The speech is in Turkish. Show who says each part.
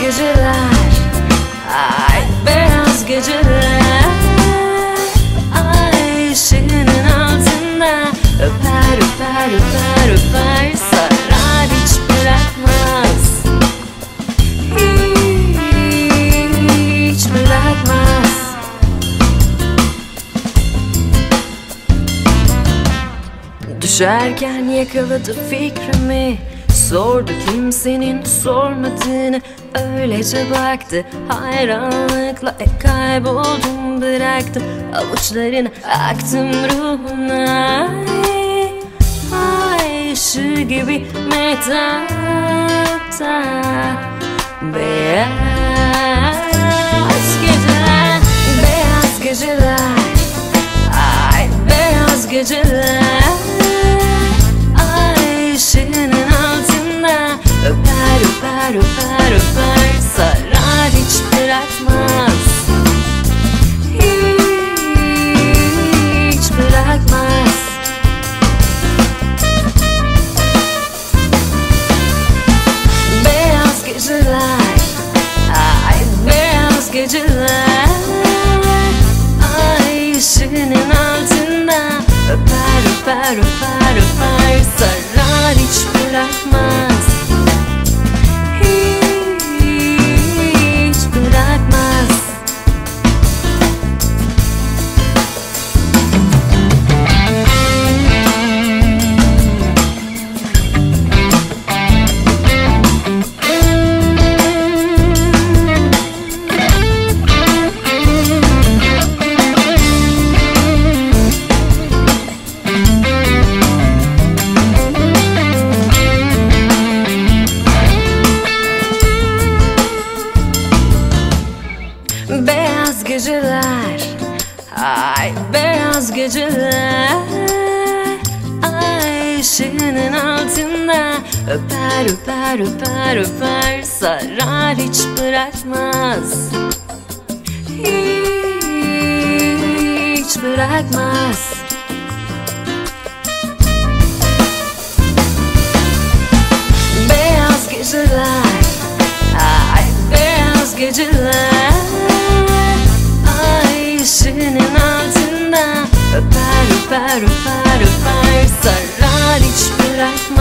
Speaker 1: geceler, ay beyaz geceler, ay ışığının altında öper öper öper öper, sarar hiç bırakmaz, hiç bırakmaz. Düşerken yakaladı fikrimi, sordu kimsenin sormadığını, öylece baktı hayranlıkla, kayboldum bıraktım avuçlarını, aktım ruhuna, ay ışığı gibi mehtapta. Beyaz geceler, beyaz geceler, ay beyaz geceler, ay ışığının altında öper öper öper öper, sarar hiç bırakmaz, hiç bırakmaz. Beyaz geceler, ay beyaz geceler, ay ışığının altında öper öper öper öper, sarar hiç bırakmaz, hiç bırakmaz. Beyaz geceler, ay beyaz geceler, ay ışığının altında öper öper öper öper, sarar hiç bırakmaz, hiç bırakmaz. Beyaz geceler, ay beyaz geceler, ay ışığının altında öper öper öper öper, sarar hiç bırakmaz.